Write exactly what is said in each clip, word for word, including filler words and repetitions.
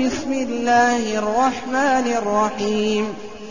بسم الله الرحمن الرحيم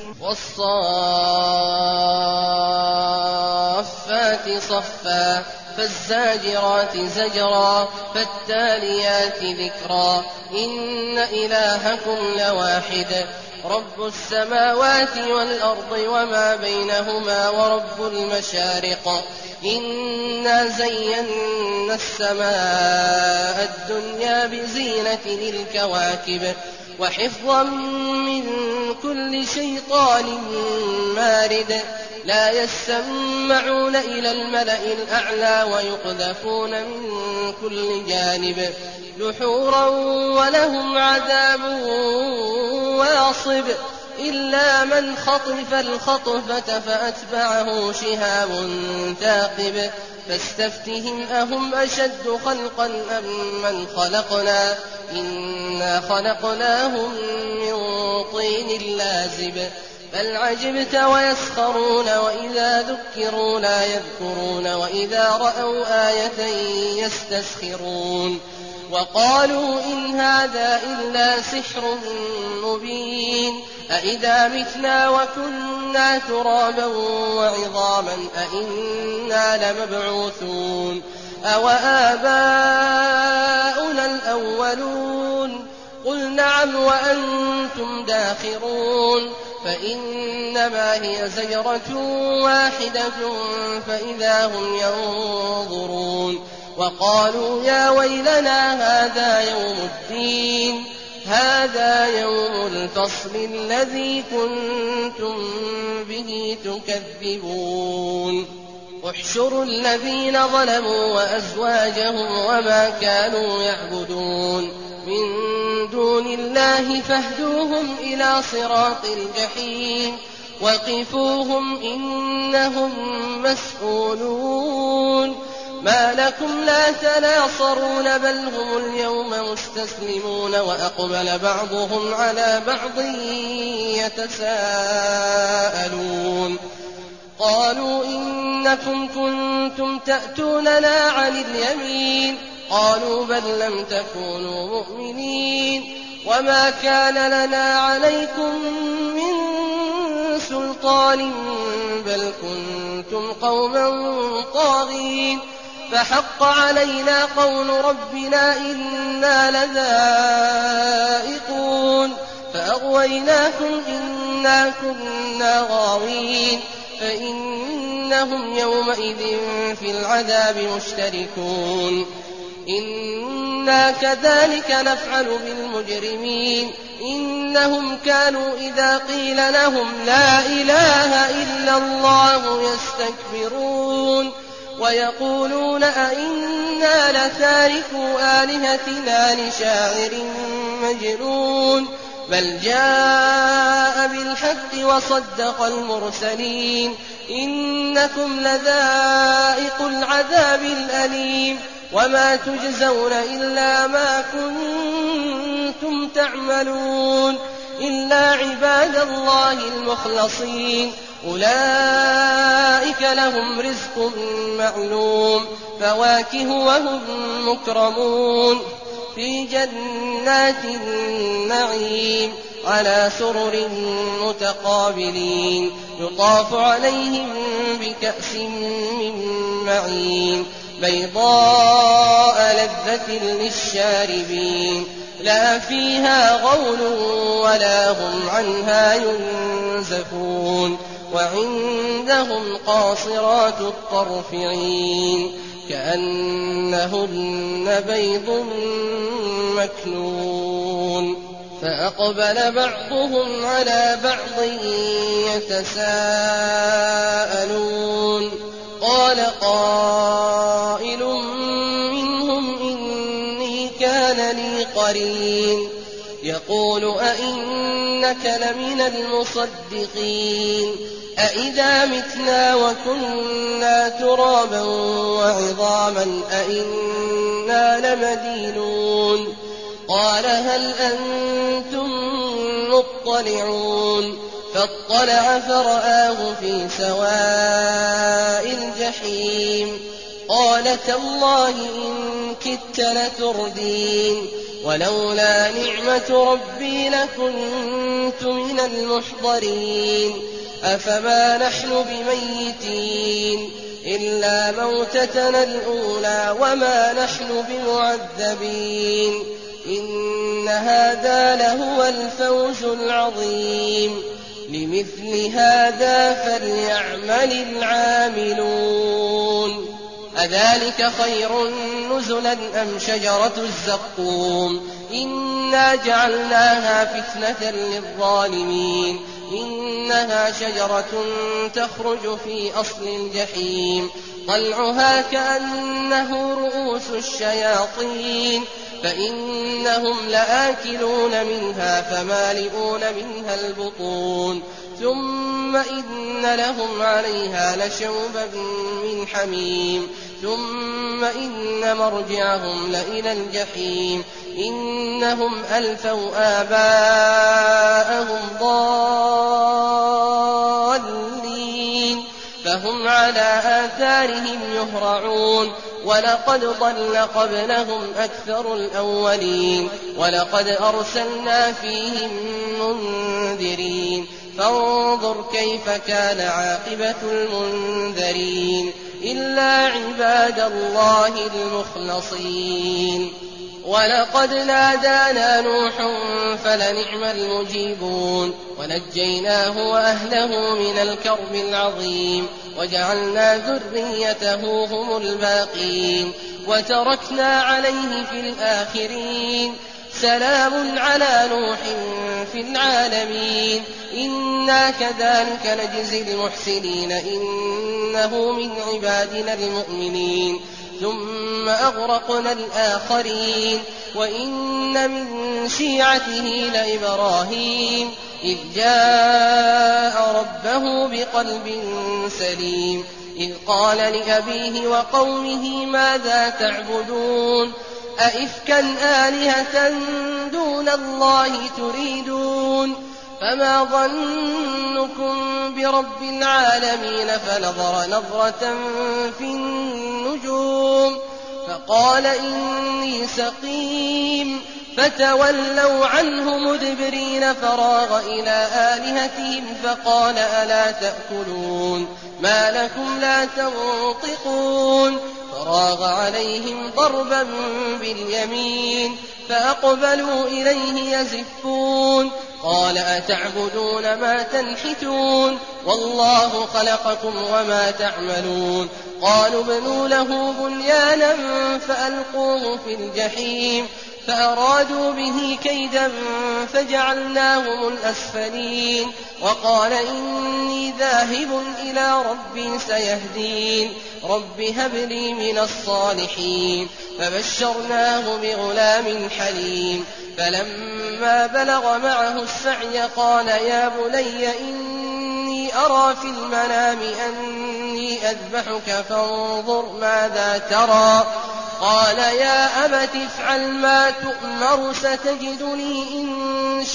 والصافات صفا فالزاجرات زجرا فالتاليات ذكرا إن إلهكم لواحد رب السماوات والأرض وما بينهما ورب المشارق إنا زينا السماء الدنيا بزينة للكواكب وحفظا من كل شيطان مارد لا يسمعون إلى الملأ الأعلى ويقذفون من كل جانب دحورا ولهم عذاب واصب إلا من خطف الخطفة فأتبعه شهاب ثاقب فاستفتهم أهم أشد خلقا أم من خلقنا إنا خلقناهم من طين لازب بل عجبت ويسخرون وإذا ذكروا لا يذكرون وإذا رأوا آية يستسخرون وقالوا إن هذا إلا سحر مبين أإذا متنا وكنا ترابا وعظاما أإنا لمبعوثون أوآباؤنا الأولون قل نعم وأنتم داخرون فإنما هي زجرة واحدة فإذا هم ينظرون وقالوا يا ويلنا هذا يوم الدين هذا يوم الفصل الذي كنتم به تكذبون احشروا الذين ظلموا وأزواجهم وما كانوا يعبدون من دون الله فاهدوهم إلى صراط الجحيم وقفوهم إنهم مسؤولون ما لكم لا تناصرون بل هم اليوم مستسلمون وأقبل بعضهم على بعض يتساءلون قالوا إنكم كنتم تأتوننا عن اليمين قالوا بل لم تكونوا مؤمنين وما كان لنا عليكم من سلطان بل كنتم قوما طاغين فحق علينا قول ربنا إنا لذائقون فأغويناكم إنا كنا غاوين فإنهم يومئذ في العذاب مشتركون إنا كذلك نفعل بالمجرمين إنهم كانوا إذا قيل لهم لا إله إلا الله يستكبرون ويقولون أئنا لتاركو آلهتنا لشاعر مجنون بل جاء بالحق وصدق المرسلين إنكم لذائق العذاب الأليم وما تجزون إلا ما كنتم تعملون إلا عباد الله المخلصين أولئك لهم رزق معلوم فواكه وهم مكرمون في جنات النعيم على سرر متقابلين يطاف عليهم بكأس من معين بيضاء لذة للشاربين لا فيها غول ولا هم عنها ينزفون وعندهم قاصرات الطرف عين كأنهن بيض مكنون فأقبل بعضهم على بعض يتساءلون قال قائل منهم إني كان لي قرين يقول أئنك لمن المصدقين أئذا متنا وكنا ترابا وعظاما أئنا لمدينون قال هل أنتم مطلعون فاطلع فرآه في سواء الجحيم قال تالله إن كدت لتردين ولولا نعمة ربي لكنت من المحضرين أفما نحن بميتين إلا موتتنا الأولى وما نحن بمعذبين إن هذا لهو الفوز العظيم لمثل هذا فليعمل العاملون أذلك خير نزلا أم شجرة الزقوم إنا جعلناها فتنة للظالمين إنها شجرة تخرج في أصل الجحيم طلعها كأنه رؤوس الشياطين فإنهم لآكلون منها فمالئون منها البطون ثم إن لهم عليها لشوبا من حميم ثم إن مرجعهم لإلى الجحيم إنهم ألفوا آباءهم ضالين فهم على آثارهم يهرعون ولقد ضل قبلهم أكثر الأولين ولقد أرسلنا فيهم منذرين فانظر كيف كان عاقبة المنذرين إلا عباد الله المخلصين ولقد نادانا نوح فلنعم المجيبون ونجيناه وأهله من الكرب العظيم وجعلنا ذريته هم الباقين وتركنا عليه في الآخرين سلام على نوح في العالمين إنا كذلك نجزي المحسنين إنه من عبادنا المؤمنين ثم أغرقنا الآخرين وإن من شيعته لإبراهيم إذ جاء ربه بقلب سليم إذ قال لأبيه وقومه ماذا تعبدون أئفكا آلهة دون الله تريدون فما ظنكم برب العالمين فنظر نظرة في النجوم فقال إني سقيم فتولوا عنه مدبرين فراغ إلى آلهتهم فقال ألا تأكلون ما لكم لا تنطقون فراغ عليهم ضربا باليمين فأقبلوا إليه يزفون قال أتعبدون ما تنحتون والله خلقكم وما تعملون قالوا ابنوا له بنيانا فألقوه في الجحيم فأرادوا به كيدا فجعلناهم الأسفلين وقال إني ذاهب إلى ربي سيهدين رب هب لي من الصالحين فبشرناه بغلام حليم فلما بلغ معه السعي قال يا بني إني أرى في المنام أني أذبحك فانظر ماذا ترى قال يا أبت افعل ما تؤمر ستجدني إن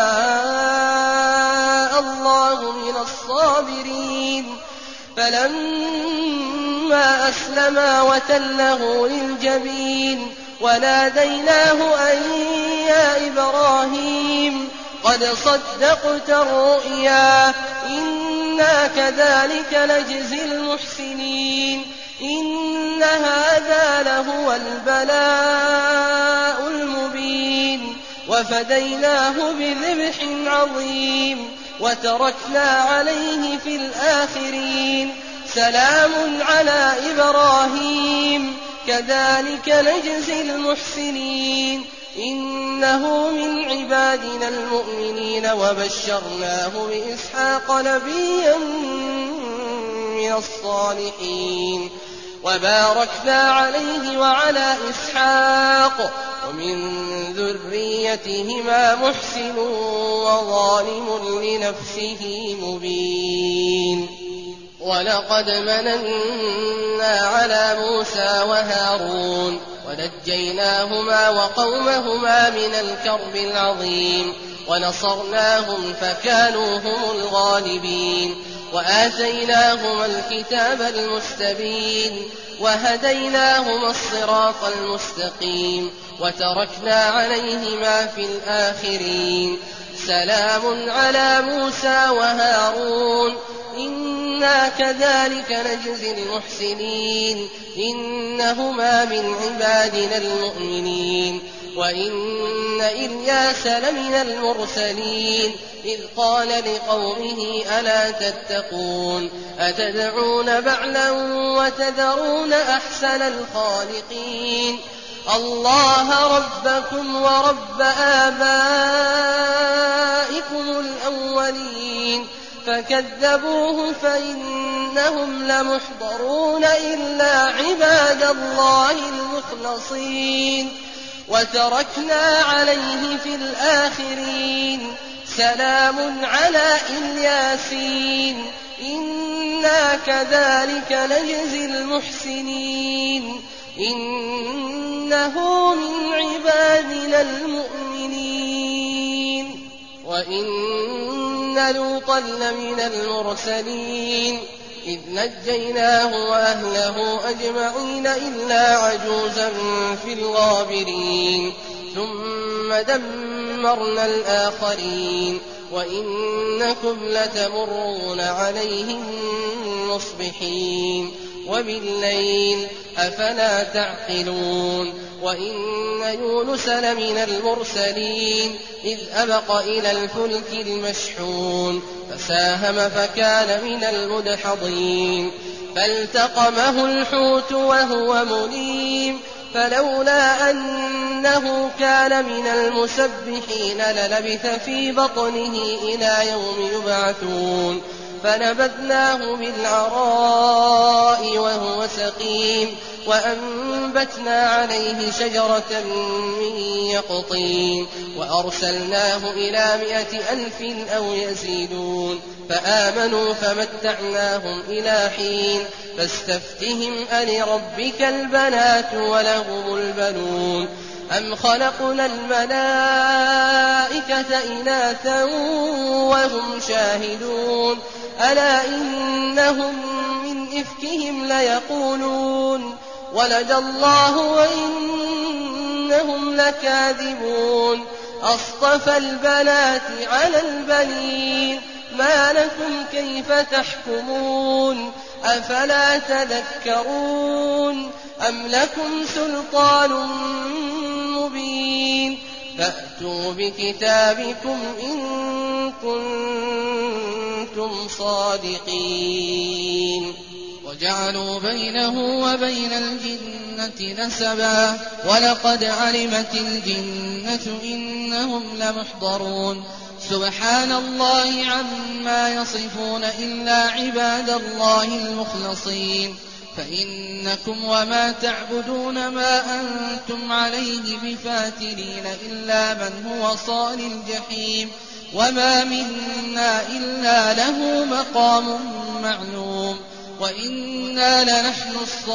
شاء الله من الصابرين فلما أسلما وتله للجبين وناديناه أن يا إبراهيم قد صدقت الرؤيا إنا كذلك نجزي المحسنين إن هذا لهو البلاء المبين وفديناه بذبح عظيم وتركنا عليه في الآخرين سلام على إبراهيم كذلك نجزي المحسنين إنه من عبادنا المؤمنين وبشرناه بإسحاق نبيا من الصالحين وباركنا عليه وعلى إسحاق ومن ذريتهما محسن وظالم لنفسه مبين ولقد مننا على موسى وهارون ونجيناهما وقومهما من الكرب العظيم ونصرناهم فكانوا هم الغالبين وآتيناهما الكتاب المستبين وهديناهما الصراط المستقيم وتركنا عليهما في الآخرين سلام على موسى وهارون إنا كذلك نجزي المحسنين إنهما من عبادنا المؤمنين وإن إلياس لمن المرسلين إذ قال لقومه ألا تتقون أتدعون بعلا وتذرون أحسن الخالقين الله ربكم ورب آبائكم الأولين فكذبوه فإنهم لمحضرون إلا عباد الله المخلصين وتركنا عليه في الآخرين سلام على الياسين إنا كذلك نجزي المحسنين إنه من عبادنا المؤمنين وإن لوطا لمن المرسلين إذ نجيناه وأهله أجمعين إلا عجوزا في الغابرين ثم دمرنا الآخرين وإنكم لتمرون عليهم مصبحين وبالليل أفلا تعقلون وإن يونس لمن المرسلين إذ أبق إلى الفلك المشحون فساهم فكان من المدحضين فالتقمه الحوت وهو مليم فلولا أنه كان من المسبحين للبث في بطنه إلى يوم يبعثون فنبذناه بالعراء وهو سقيم وأنبتنا عليه شجرة من يقطين وأرسلناه إلى مائة ألف أو يزيدون فآمنوا فمتعناهم إلى حين فاستفتهم ألربك البنات ولهم البنون أم خلقنا الملائكة إناثا وهم شاهدون ألا إنهم من إفكهم ليقولون ولد الله وإنهم لكاذبون أصطفى البنات على البنين ما لكم كيف تحكمون أفلا تذكرون أم لكم سلطان مبين فأتوا بكتابكم إن كنتم صادقين وجعلوا بينه وبين الجنة نسبا ولقد علمت الجنة إنهم لمحضرون سبحان الله عما يصفون إلا عباد الله المخلصين فإنكم وما تعبدون ما أنتم عليه بفاتنين إلا من هو صال الجحيم وما منا إلا له مقام معلوم وإنا لنحن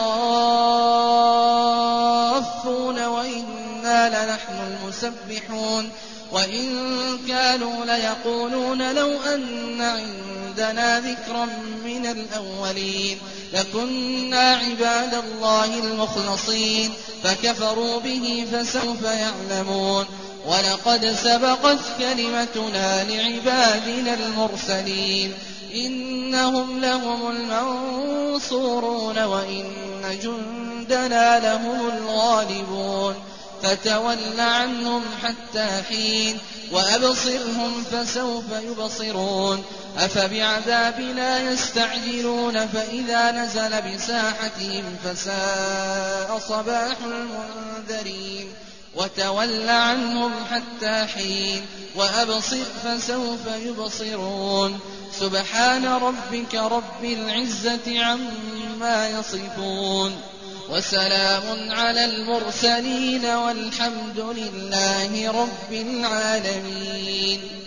الصافون وإنا لنحن المسبحون وإن كانوا ليقولون لو أن عندنا ذكرا من الأولين لكنا عباد الله المخلصين فكفروا به فسوف يعلمون ولقد سبقت كلمتنا لعبادنا المرسلين إنهم لهم المنصورون وإن جندنا لهم الغالبون فتول عنهم حتى حين وأبصرهم فسوف يبصرون أفبعذابنا يستعجلون فإذا نزل بساحتهم فساء صباح المنذرين وتول عنهم حتى حين وأبصر فسوف يبصرون سبحان ربك رب العزة عما يصفون وسلام على المرسلين والحمد لله رب العالمين.